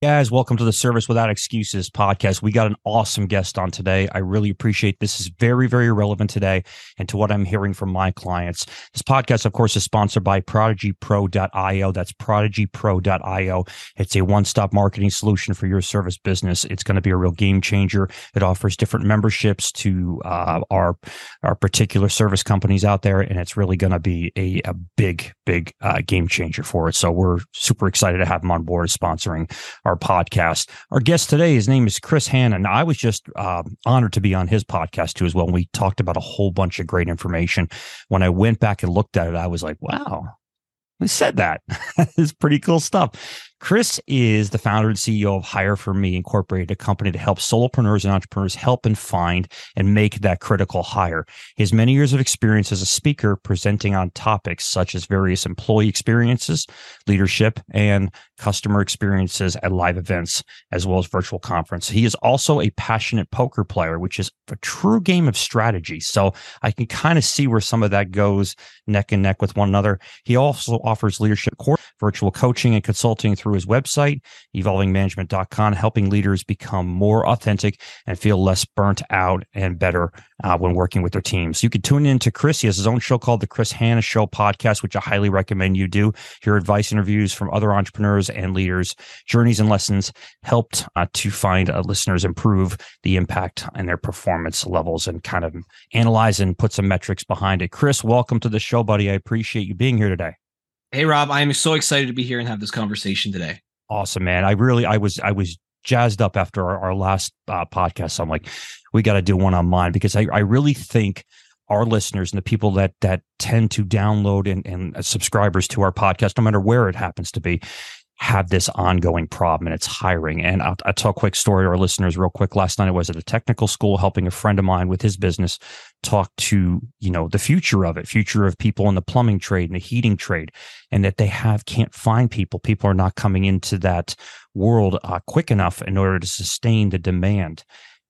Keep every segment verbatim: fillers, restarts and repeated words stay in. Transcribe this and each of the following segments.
Guys, welcome to the Service Without Excuses podcast. We got an awesome guest on today. I really appreciate this. Is very, very relevant today and to what I'm hearing from my clients. This podcast, of course, is sponsored by prodigy pro dot io. That's prodigy pro dot io. It's a one-stop marketing solution for your service business. It's going to be a real game changer. It offers different memberships to uh, our, our particular service companies out there, and it's really going to be a, a big, big uh, game changer for it. So we're super excited to have him on board sponsoring our our podcast. Our guest today, his name is Chris Hanna. I was just uh, honored to be on his podcast too as well. We talked about a whole bunch of great information. When I went back and looked at it, I was like, wow, I said that. It's pretty cool stuff. Chris is the founder and C E O of Hire For Me Incorporated, a company to help solopreneurs and entrepreneurs help and find and make that critical hire. He has many years of experience as a speaker presenting on topics such as various employee experiences, leadership, and customer experiences at live events, as well as virtual conference. He is also a passionate poker player, which is a true game of strategy. So I can kind of see where some of that goes neck and neck with one another. He also offers leadership course, virtual coaching and consulting through his website, evolving management dot com, helping leaders become more authentic and feel less burnt out and better uh, when working with their teams. You can tune in to Chris. He has his own show called The Chris Hanna Show podcast, which I highly recommend you do. Hear advice interviews from other entrepreneurs and leaders, journeys and lessons helped uh, to find uh, listeners improve the impact and their performance levels and kind of analyze and put some metrics behind it. Chris, welcome to the show, buddy. I appreciate you being here today. Hey, Rob, I am so excited to be here and have this conversation today. Awesome, man. I really, I was, I was jazzed up after our, our last uh, podcast. So I'm like, we got to do one on mine because I, I really think our listeners and the people that that tend to download and, and subscribers to our podcast, no matter where it happens to be, have this ongoing problem, and it's hiring. And I'll, I'll tell a quick story to our listeners real quick. Last night I was at a technical school helping a friend of mine with his business talk to, you know, the future of it, future of people in the plumbing trade and the heating trade, and that they have can't find people. People are not coming into that world uh, quick enough in order to sustain the demand.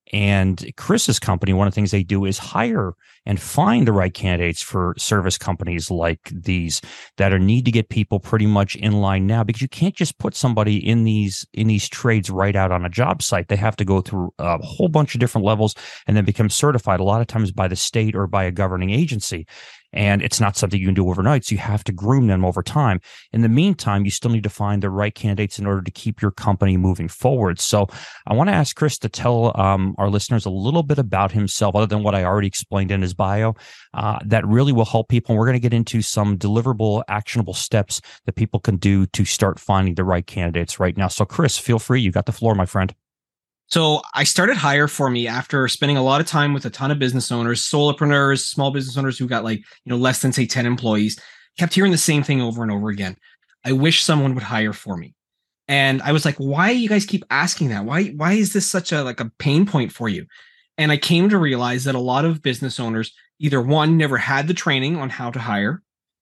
And Chris's company, one of the things they do is hire and find the right candidates for service companies like these that are need to get people pretty much in line now, because you can't just put somebody in these in these trades right out on a job site. They have to go through a whole bunch of different levels and then become certified, a lot of times by the state or by a governing agency. And it's not something you can do overnight. So you have to groom them over time. In the meantime, you still need to find the right candidates in order to keep your company moving forward. So I want to ask Chris to tell um, our listeners a little bit about himself, other than what I already explained in his bio, uh, that really will help people. And we're going to get into some deliverable, actionable steps that people can do to start finding the right candidates right now. So Chris, feel free. You got the floor, my friend. So I started Hire For Me after spending a lot of time with a ton of business owners, solopreneurs, small business owners who got like, you know, less than say ten employees, kept hearing the same thing over and over again. I wish someone would hire for me. And I was like, why do you guys keep asking that? Why, why is this such a like a pain point for you? And I came to realize that a lot of business owners either one, never had the training on how to hire,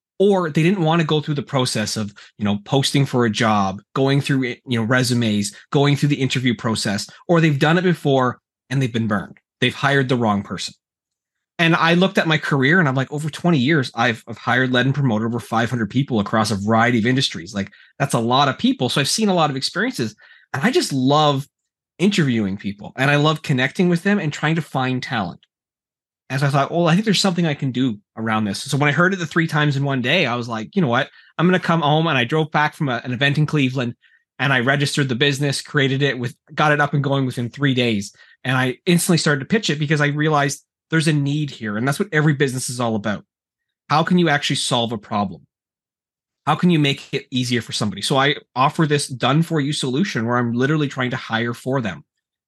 or they didn't want to go through the process of, you know, posting for a job, going through, you know, resumes, going through the interview process, or they've done it before and they've been burned. They've hired the wrong person. And I looked at my career and I'm like, over twenty years, I've, I've hired, led, and promoted over five hundred people across a variety of industries. Like, that's a lot of people. So I've seen a lot of experiences, and I just love interviewing people, and I love connecting with them and trying to find talent. And so I thought, well, I think there's something I can do around this. So when I heard it the three times in one day, I was like, you know what? I'm going to come home. And I drove back from a, an event in Cleveland, and I registered the business, created it with, got it up and going within three days. And I instantly started to pitch it because I realized there's a need here. And that's what every business is all about. How can you actually solve a problem? How can you make it easier for somebody? So I offer this done for you solution where I'm literally trying to hire for them.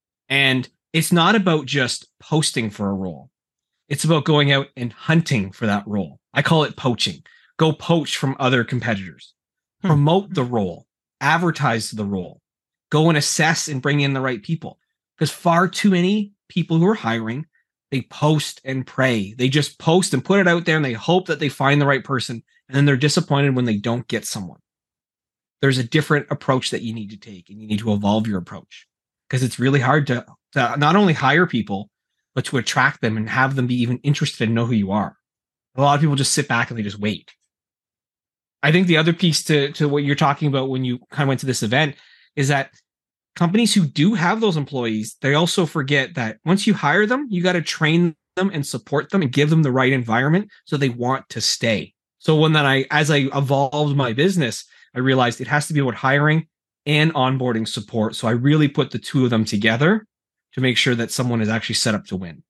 And it's not about just posting for a role. It's about going out and hunting for that role. I call it poaching. Go poach from other competitors. Hmm. Promote the role. Advertise the role. Go and assess and bring in the right people. Because far too many people who are hiring, they post and pray. They just post and put it out there, and they hope that they find the right person. And then they're disappointed when they don't get someone. There's a different approach that you need to take, and you need to evolve your approach. Because it's really hard to, to not only hire people, but to attract them and have them be even interested and know who you are. A lot of people just sit back and they just wait. I think the other piece to, to what you're talking about when you kind of went to this event is that companies who do have those employees, they also forget that once you hire them, you got to train them and support them and give them the right environment so they want to stay. So when that I, as I evolved my business, I realized it has to be about hiring and onboarding support. So I really put the two of them together to make sure that someone is actually set up to win.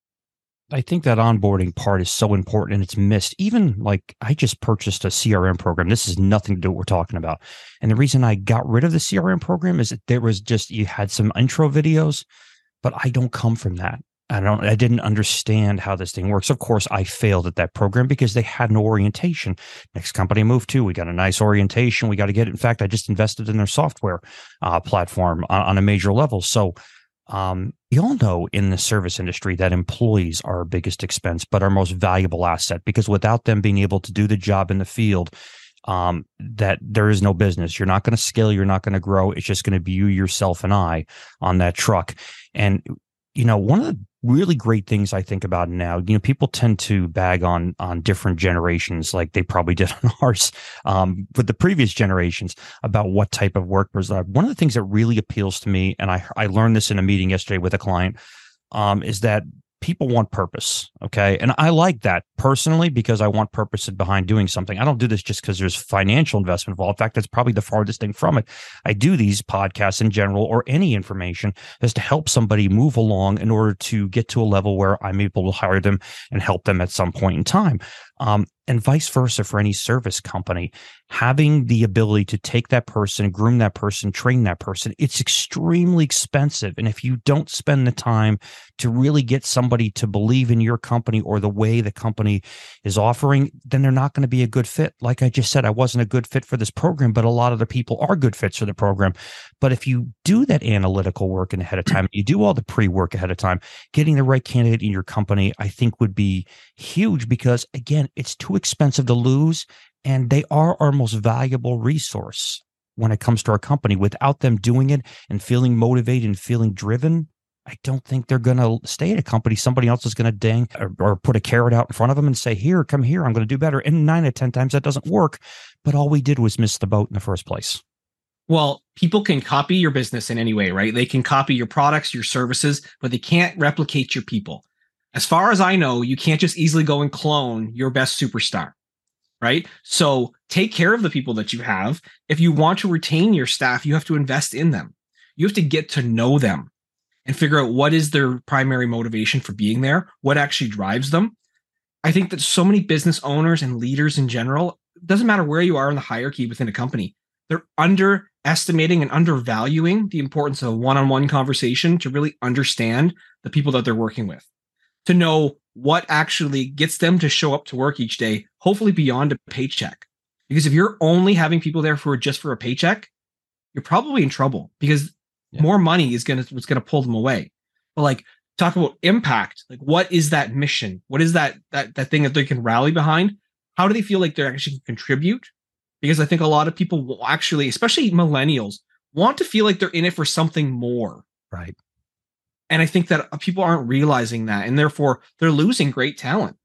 I think that onboarding part is so important and it's missed. Even like I just purchased a C R M program. This has nothing to do with what we're talking about. And the reason I got rid of the C R M program is that there was just, you had some intro videos, but I don't come from that. I don't, I didn't understand how this thing works. Of course, I failed at that program because they had no orientation. Next company I moved to, we got a nice orientation. We got to get it. In fact, I just invested in their software uh, platform on, on a major level. So um, we all know in the service industry that employees are our biggest expense, but our most valuable asset, because without them being able to do the job in the field, um, that there is no business. You're not going to scale. You're not going to grow. It's just going to be you, yourself, and I on that truck. And you know, one of the really great things I think about now, you know, people tend to bag on on different generations, like they probably did on ours, um, with the previous generations, about what type of work was that. One of the things that really appeals to me, and I I learned this in a meeting yesterday with a client, um, is that people want purpose. Okay. And I like that personally because I want purpose behind doing something. I don't do this just because there's financial investment involved. In fact, that's probably the farthest thing from it. I do these podcasts in general, or any information, is to help somebody move along in order to get to a level where I'm able to hire them and help them at some point in time. Um, and vice versa for any service company. Having the ability to take that person, groom that person, train that person, it's extremely expensive. And if you don't spend the time to really get somebody to believe in your company or the way the company is offering, then they're not going to be a good fit. Like I just said, I wasn't a good fit for this program, but a lot of the people are good fits for the program. But if you do that analytical work ahead of time, you do all the pre-work ahead of time, getting the right candidate in your company, I think would be huge, because again, it's too expensive to lose. And they are our most valuable resource when it comes to our company. Without them doing it and feeling motivated and feeling driven, I don't think they're going to stay at a company. Somebody else is going to dang or, or put a carrot out in front of them and say, here, come here, I'm going to do better. And nine out of ten times that doesn't work. But all we did was miss the boat in the first place. Well, people can copy your business in any way, right? They can copy your products, your services, but they can't replicate your people. As far as I know, you can't just easily go and clone your best superstar. Right? So take care of the people that you have. If you want to retain your staff, you have to invest in them. You have to get to know them and figure out what is their primary motivation for being there, what actually drives them. I think that so many business owners and leaders in general, it doesn't matter where you are in the hierarchy within a company, they're underestimating and undervaluing the importance of a one-on-one conversation to really understand the people that they're working with, to know what actually gets them to show up to work each day, hopefully beyond a paycheck. Because if you're only having people there for just for a paycheck, you're probably in trouble, because yeah. more money is going to what's going to pull them away. But like, talk about impact. Like, what is that mission? What is that that that thing that they can rally behind? How do they feel like they're actually contribute? Because I think a lot of people will actually, especially millennials, want to feel like they're in it for something more. Right. And I think that people aren't realizing that, and therefore they're losing great talent.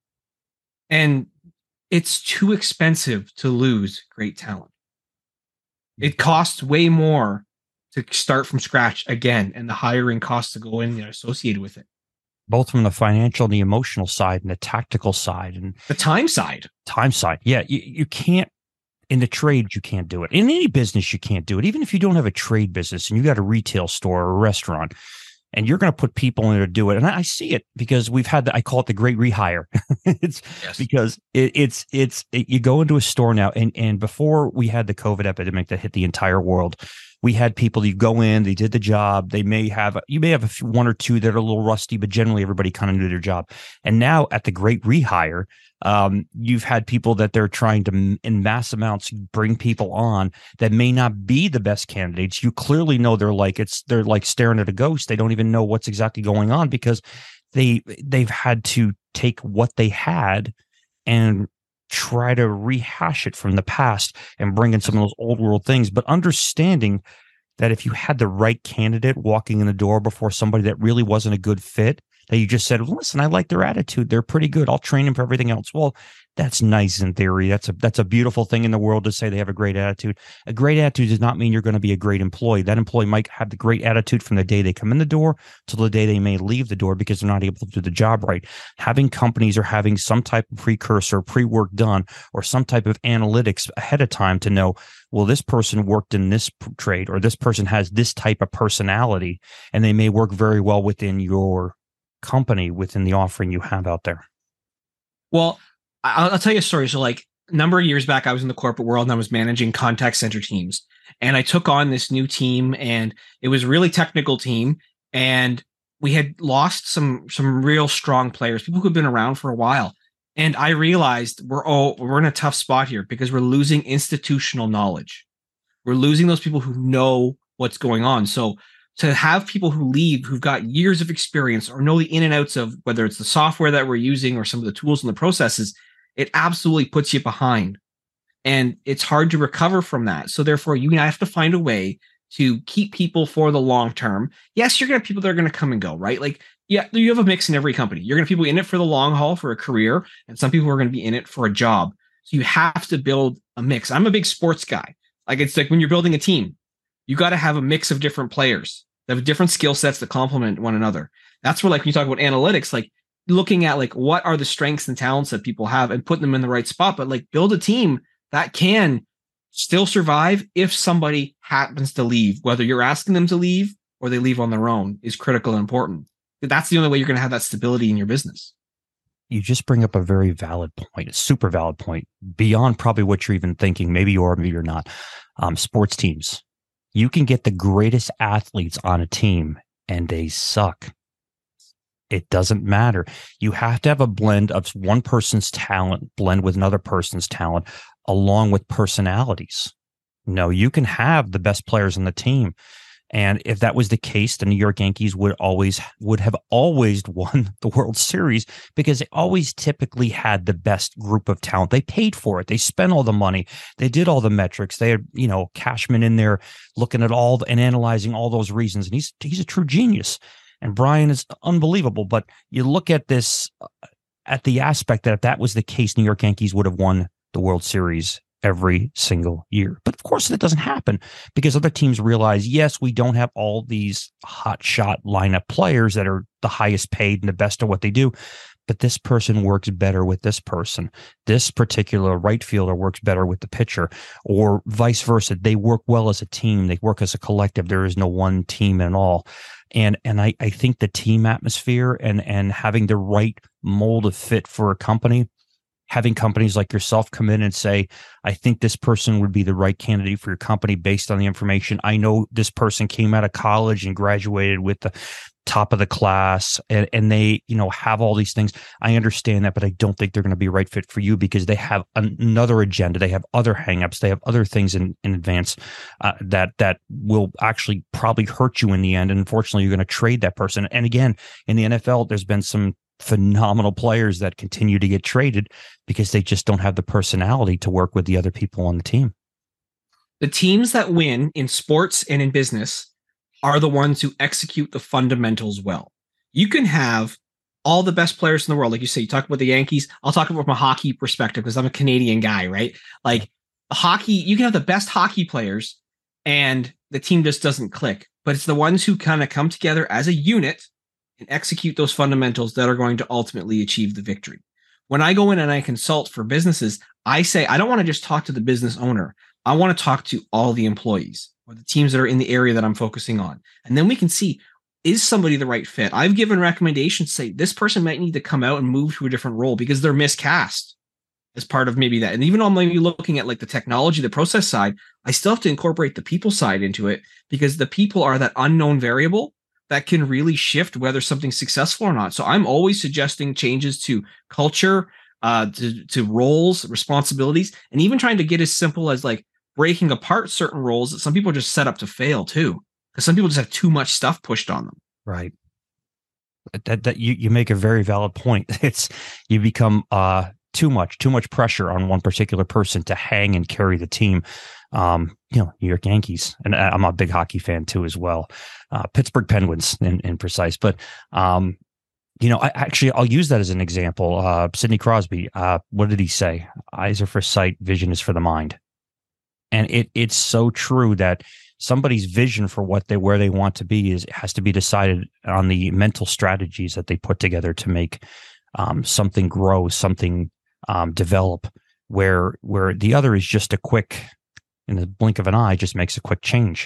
And it's too expensive to lose great talent. It costs way more to start from scratch again, and the hiring costs to go in and associated with it. Both from the financial and the emotional side and the tactical side and the time side. Time side. Yeah, you, you can't. In the trade, you can't do it. In any business, you can't do it. Even if you don't have a trade business and you got a retail store or a restaurant, and you're going to put people in there to do it. And I, I see it because we've had, the, I call it the great rehire. It's yes. because it, it's, it's, it, you go into a store now, and, and before we had the COVID epidemic that hit the entire world, we had people, you go in, they did the job. They may have, you may have a few, one or two that are a little rusty, but generally everybody kind of knew their job. And now at the great rehire, um, you've had people that they're trying to, in mass amounts, bring people on that may not be the best candidates. You clearly know they're like, it's, they're like staring at a ghost. They don't even know what's exactly going on, because they, they've had to take what they had and try to rehash it from the past and bring in some of those old world things, but understanding that if you had the right candidate walking in the door before somebody that really wasn't a good fit, that you just said, well, listen, I like their attitude. They're pretty good. I'll train them for everything else. Well, that's nice in theory. That's a that's a beautiful thing in the world to say they have a great attitude. A great attitude does not mean you're going to be a great employee. That employee might have the great attitude from the day they come in the door till the day they may leave the door because they're not able to do the job right. Having companies or having some type of precursor, pre-work done, or some type of analytics ahead of time to know, well, this person worked in this trade, or this person has this type of personality, and they may work very well within your company, within the offering you have out there. Well, I'll, I'll tell you a story. So like a number of years back, I was in the corporate world and I was managing contact center teams. And I took on this new team, and it was a really technical team. And we had lost some some real strong players, people who've been around for a while. And I realized we're all we're in a tough spot here because we're losing institutional knowledge. We're losing those people who know what's going on. So to have people who leave who've got years of experience or know the in and outs of whether it's the software that we're using or some of the tools and the processes, it absolutely puts you behind. And it's hard to recover from that. So therefore, you have to find a way to keep people for the long term. Yes, you're going to have people that are going to come and go, right? Like, yeah, you have a mix in every company. You're going to have people in it for the long haul, for a career, and some people are going to be in it for a job. So you have to build a mix. I'm a big sports guy. Like, it's like when you're building a team, you got to have a mix of different players that have different skill sets that complement one another. That's where, like, when you talk about analytics, like looking at like what are the strengths and talents that people have and putting them in the right spot, but like build a team that can still survive if somebody happens to leave, whether you're asking them to leave or they leave on their own is critical and important. That's the only way you're going to have that stability in your business. You just bring up a very valid point, a super valid point, beyond probably what you're even thinking. Maybe you are, maybe you're not. Um, sports teams. You can get the greatest athletes on a team and they suck. It doesn't matter. You have to have a blend of one person's talent, blend with another person's talent, along with personalities. No, you can have the best players on the team. And if that was the case, the New York Yankees would always would have always won the World Series because they always typically had the best group of talent. They paid for it. They spent all the money. They did all the metrics. They had, you know, Cashman in there looking at all the, and analyzing all those reasons. And he's he's a true genius. And Brian is unbelievable. But you look at this at the aspect that if that was the case, New York Yankees would have won the World Series every single year. But of course, that doesn't happen because other teams realize, yes, we don't have all these hot shot lineup players that are the highest paid and the best at what they do. But this person works better with this person. This particular right fielder works better with the pitcher, or vice versa. They work well as a team. They work as a collective. There is no one team at all. And and I, I think the team atmosphere and and having the right mold of fit for a company, having companies like yourself come in and say, I think this person would be the right candidate for your company based on the information. I know this person came out of college and graduated with the top of the class and, and they, you know, have all these things. I understand that, but I don't think they're going to be a right fit for you because they have an, another agenda. They have other hangups. They have other things in, in advance uh, that, that will actually probably hurt you in the end. And unfortunately, you're going to trade that person. And again, in the N F L, there's been some phenomenal players that continue to get traded because they just don't have the personality to work with the other people on the team. The teams that win in sports and in business are the ones who execute the fundamentals well. You can have all the best players in the world. Like you say, you talk about the Yankees. I'll talk about from a hockey perspective because I'm a Canadian guy, right? Like hockey, you can have the best hockey players and the team just doesn't click, but it's the ones who kind of come together as a unit and execute those fundamentals that are going to ultimately achieve the victory. When I go in and I consult for businesses, I say, I don't want to just talk to the business owner. I want to talk to all the employees or the teams that are in the area that I'm focusing on. And then we can see, is somebody the right fit? I've given recommendations, say this person might need to come out and move to a different role because they're miscast as part of maybe that. And even though I'm maybe looking at like the technology, the process side, I still have to incorporate the people side into it because the people are that unknown variable that can really shift whether something's successful or not. So I'm always suggesting changes to culture, uh, to, to roles, responsibilities, and even trying to get as simple as like breaking apart certain roles that some people are just set up to fail too, because some people just have too much stuff pushed on them. Right. That that you, you make a very valid point. It's you become uh too much, too much pressure on one particular person to hang and carry the team. Um, you know, New York Yankees, and I'm a big hockey fan too as well. Uh, Pittsburgh Penguins in, in precise, but um, You know, I actually I'll use that as an example. Uh, Sidney Crosby. Uh, what did he say? Eyes are for sight, vision is for the mind. And it it's so true that somebody's vision for what they where they want to be is has to be decided on the mental strategies that they put together to make um, something grow, something um, develop. Where where the other is just a quick, in the blink of an eye, just makes a quick change.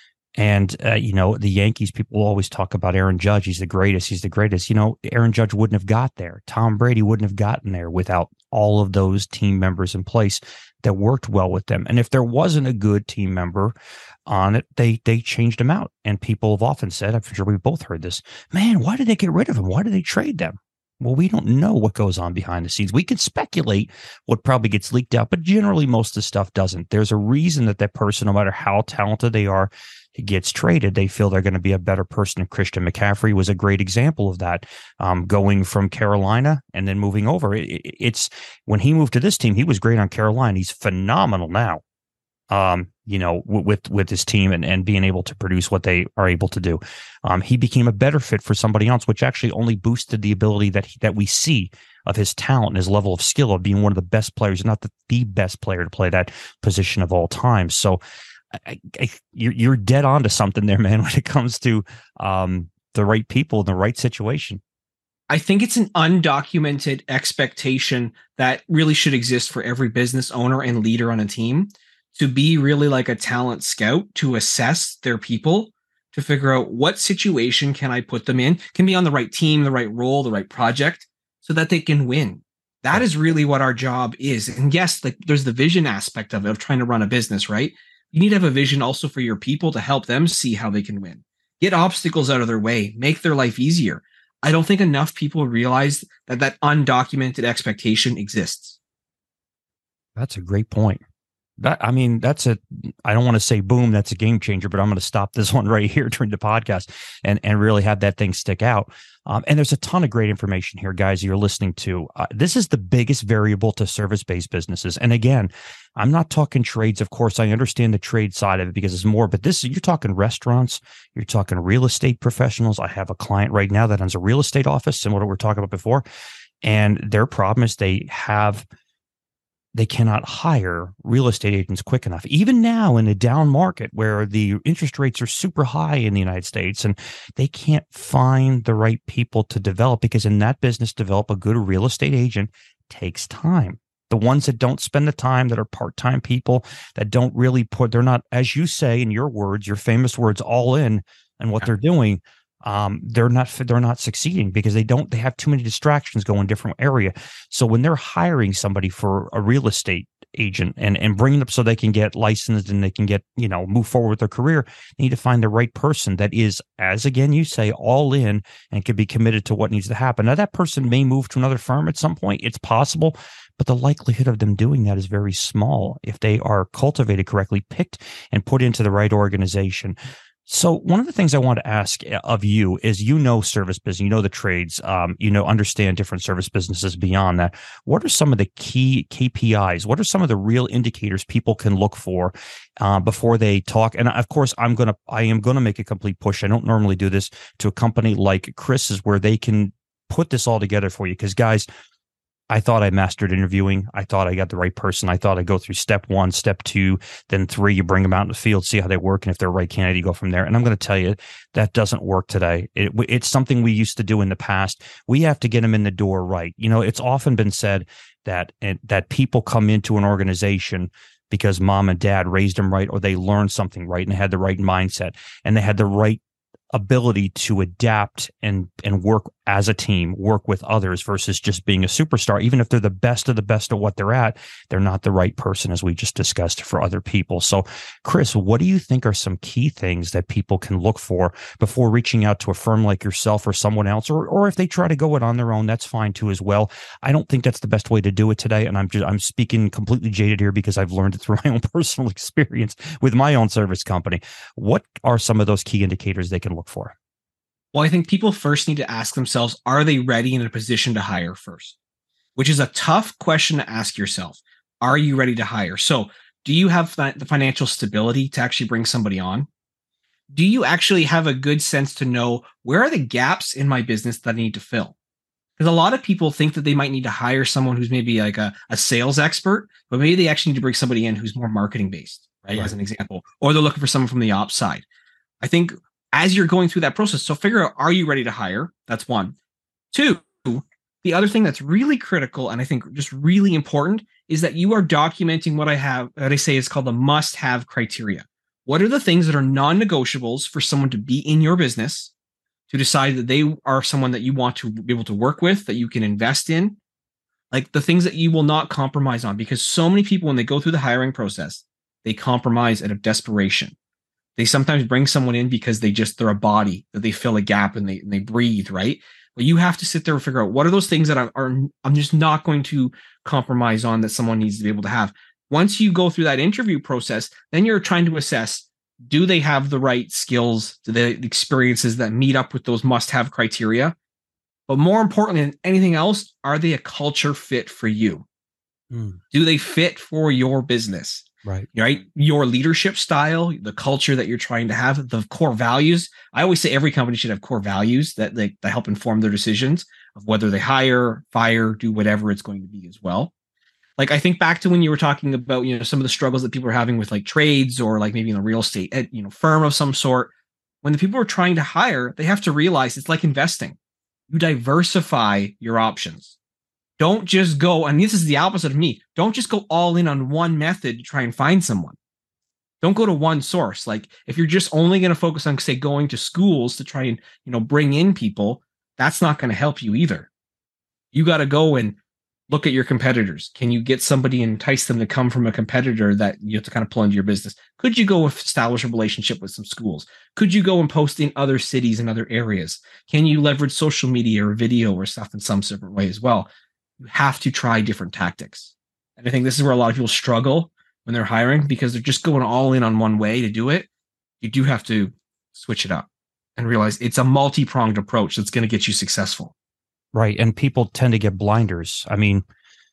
And, uh, you know, the Yankees, people always talk about Aaron Judge. He's the greatest. He's the greatest. You know, Aaron Judge wouldn't have got there. Tom Brady wouldn't have gotten there without all of those team members in place that worked well with them. And if there wasn't a good team member on it, they they changed him out. And people have often said, I'm sure we've both heard this, man, why did they get rid of him? Why did they trade them? Well, we don't know what goes on behind the scenes. We can speculate what probably gets leaked out, but generally most of the stuff doesn't. There's a reason that that person, no matter how talented they are, gets traded. They feel they're going to be a better person. And Christian McCaffrey was a great example of that, um, going from Carolina and then moving over. It, it, it's when he moved to this team, he was great on Carolina. He's phenomenal now. Um, you know, w- with with his team and, and being able to produce what they are able to do. Um, he became a better fit for somebody else, which actually only boosted the ability that he, that we see of his talent and his level of skill of being one of the best players, not the, the best player to play that position of all time. So I, I, you're, you're dead on to something there, man, when it comes to um, the right people in the right situation. I think it's an undocumented expectation that really should exist for every business owner and leader on a team to be really like a talent scout, to assess their people, to figure out what situation can I put them in, can be on the right team, the right role, the right project, so that they can win. That is really what our job is. And yes, like there's the vision aspect of it, of trying to run a business, right? You need to have a vision also for your people to help them see how they can win. Get obstacles out of their way, make their life easier. I don't think enough people realize that that undocumented expectation exists. That's a great point. That, I mean, that's a, I don't want to say boom, that's a game changer, but I'm going to stop this one right here during the podcast and, and really have that thing stick out. Um, and there's a ton of great information here, guys, you're listening to. Uh, this is the biggest variable to service-based businesses. And again, I'm not talking trades. Of course, I understand the trade side of it because it's more, but this, you're talking restaurants, you're talking real estate professionals. I have a client right now that owns a real estate office, and what we were talking about before. And their problem is they have they cannot hire real estate agents quick enough. Even now in a down market where the interest rates are super high in the United States, and they can't find the right people to develop, because in that business, develop a good real estate agent takes time. The ones that don't spend the time, that are part-time people, that don't really put, they're not, as you say in your words, your famous words, all in and what yeah. they're doing. Um, they're not they're not succeeding because they don't they have too many distractions going in different area. So when they're hiring somebody for a real estate agent and and bringing them so they can get licensed and they can get, you know, move forward with their career, they need to find the right person that is, as again you say, all in and can be committed to what needs to happen. Now that person may move to another firm at some point. It's possible, but the likelihood of them doing that is very small if they are cultivated correctly, picked and put into the right organization. So one of the things I want to ask of you is, you know, service business, you know, the trades, um, you know, understand different service businesses beyond that. What are some of the key K P Is? What are some of the real indicators people can look for uh, before they talk? And of course, I'm going to, I am going to make a complete push. I don't normally do this to a company like Chris's where they can put this all together for you. Because guys, I thought I mastered interviewing. I thought I got the right person. I thought I'd go through step one, step two, then three. You bring them out in the field, see how they work. And if they're right candidate, you go from there. And I'm going to tell you, that doesn't work today. It, it's something we used to do in the past. We have to get them in the door right. You know, it's often been said that, that people come into an organization because mom and dad raised them right, or they learned something right and they had the right mindset and they had the right ability to adapt and and work as a team, work with others, versus just being a superstar. Even if they're the best of the best at what they're at, they're not the right person, as we just discussed, for other people. So, Chris, what do you think are some key things that people can look for before reaching out to a firm like yourself or someone else, or or if they try to go it on their own, that's fine too as well. I don't think that's the best way to do it today, and I'm just I'm speaking completely jaded here because I've learned it through my own personal experience with my own service company. What are some of those key indicators they can look for? Well, I think people first need to ask themselves, are they ready in a position to hire first? Which is a tough question to ask yourself. Are you ready to hire? So do you have the financial stability to actually bring somebody on? do you actually have a good sense to know where are the gaps in my business that I need to fill? Because a lot of people think that they might need to hire someone who's maybe like a, a sales expert, but maybe they actually need to bring somebody in who's more marketing based, right? right? As an example, or they're looking for someone from the ops side. I think as you're going through that process, so figure out, are you ready to hire? That's one. Two, the other thing that's really critical and I think just really important is that you are documenting what I have, what I say is called the must-have criteria. What are the things that are non-negotiables for someone to be in your business, to decide that they are someone that you want to be able to work with, that you can invest in, like the things that you will not compromise on? Because so many people, when they go through the hiring process, they compromise out of desperation. They sometimes bring someone in because they just, they're a body, that they fill a gap and they, and they breathe, right? But you have to sit there and figure out what are those things that are, are I'm just not going to compromise on that someone needs to be able to have. Once you go through that interview process, then you're trying to assess, do they have the right skills, do they the experiences that meet up with those must-have criteria? But more importantly than anything else, are they a culture fit for you? Mm. Do they fit for your business? Right. Right. Your leadership style, the culture that you're trying to have, the core values. I always say every company should have core values that they, that help inform their decisions of whether they hire, fire, do whatever it's going to be as well. Like, I think back to when you were talking about, you know, some of the struggles that people are having with like trades or like maybe in a real estate, you know, firm of some sort. When the people are trying to hire, they have to realize it's like investing. You diversify your options. Don't just go, and this is the opposite of me. Don't just go all in on one method to try and find someone. Don't go to one source. Like if you're just only going to focus on, say, going to schools to try and, you know, bring in people, that's not going to help you either. You got to go and look at your competitors. Can you get somebody and entice them to come from a competitor that you have to kind of pull into your business? Could you go establish a relationship with some schools? Could you go and post in other cities and other areas? Can you leverage social media or video or stuff in some different way as well? You have to try different tactics. And I think this is where a lot of people struggle when they're hiring because they're just going all in on one way to do it. You do have to switch it up and realize it's a multi-pronged approach that's going to get you successful. Right. And people tend to get blinders. I mean,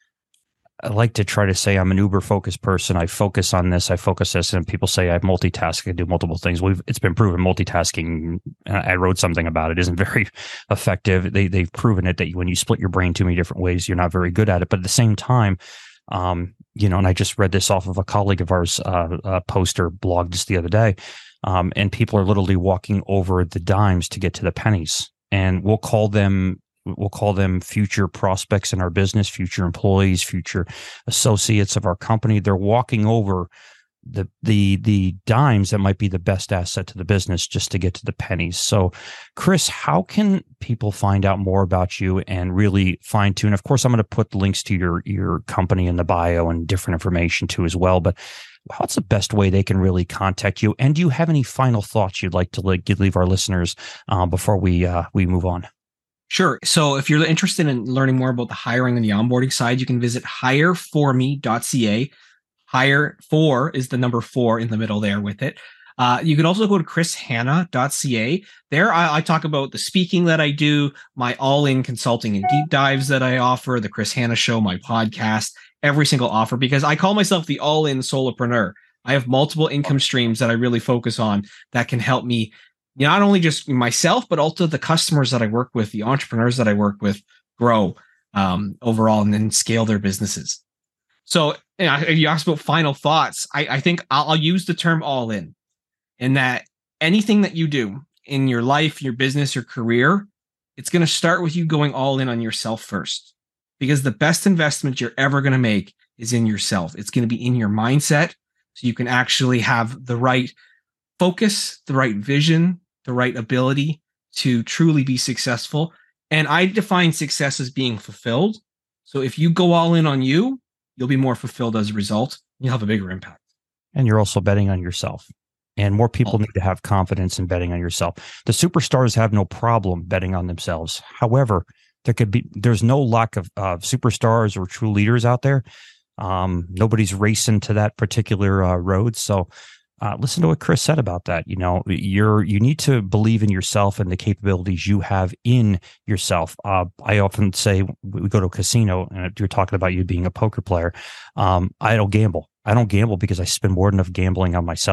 I like to try to say I'm an uber focused person. I focus on this. I focus this. And people say I multitask. I do multiple things. We've, it's been proven multitasking. I wrote something about it. Isn't very effective. They, they've proven it that when you split your brain too many different ways, you're not very good at it. But at the same time, um, you know, and I just read this off of a colleague of ours, uh, a poster blog just the other day. Um, and people are literally walking over the dimes to get to the pennies. And we'll call them We'll call them future prospects in our business, future employees, future associates of our company. They're walking over the the the dimes that might be the best asset to the business just to get to the pennies. So, Chris, how can people find out more about you and really fine tune? Of course, I'm going to put links to your your company in the bio and different information too as well. But what's the best way they can really contact you? And do you have any final thoughts you'd like to like, leave our listeners uh, before we uh, we move on? Sure. So if you're interested in learning more about the hiring and the onboarding side, you can visit hire for me dot c a. Hire for is the number four in the middle there with it. Uh, you can also go to chris hanna dot c a. There I, I talk about the speaking that I do, my all-in consulting and deep dives that I offer, the Chris Hanna Show, my podcast, every single offer, because I call myself the all-in solopreneur. I have multiple income streams that I really focus on that can help me, not only just myself, but also the customers that I work with, the entrepreneurs that I work with, grow um, overall and then scale their businesses. So you know, if you ask about final thoughts, I, I think I'll, I'll use the term all in, in that anything that you do in your life, your business, your career, it's going to start with you going all in on yourself first, because the best investment you're ever going to make is in yourself. It's going to be in your mindset so you can actually have the right focus, the right vision, the right ability to truly be successful. And I define success as being fulfilled. So if you go all in on you, you'll be more fulfilled as a result. You'll have a bigger impact. And you're also betting on yourself. And more people need to have confidence in betting on yourself. The superstars have no problem betting on themselves. However, there could be there's no lack of uh, superstars or true leaders out there. Um, nobody's racing to that particular uh, road. So Uh, listen to what Chris said about that. You know, you're you need to believe in yourself and the capabilities you have in yourself. Uh, I often say we go to a casino and you're talking about you being a poker player. Um, I don't gamble. I don't gamble because I spend more than enough gambling on myself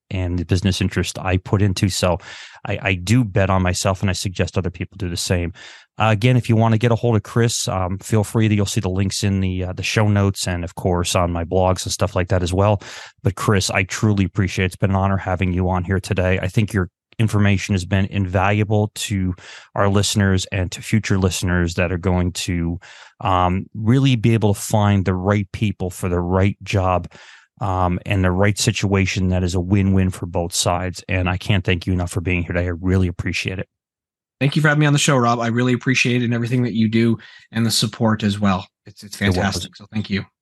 and the business interest I put into. So I, I do bet on myself, and I suggest other people do the same. Uh, again, if you want to get a hold of Chris, um, feel free to, you'll see the links in the uh, the show notes and, of course, on my blogs and stuff like that as well. But Chris, I truly appreciate it. It's been an honor having you on here today. I think your information has been invaluable to our listeners and to future listeners that are going to um, really be able to find the right people for the right job um, and the right situation that is a win-win for both sides. And I can't thank you enough for being here today. I really appreciate it. Thank you for having me on the show, Rob. I really appreciate it and everything that you do and the support as well. It's it's fantastic. So thank you.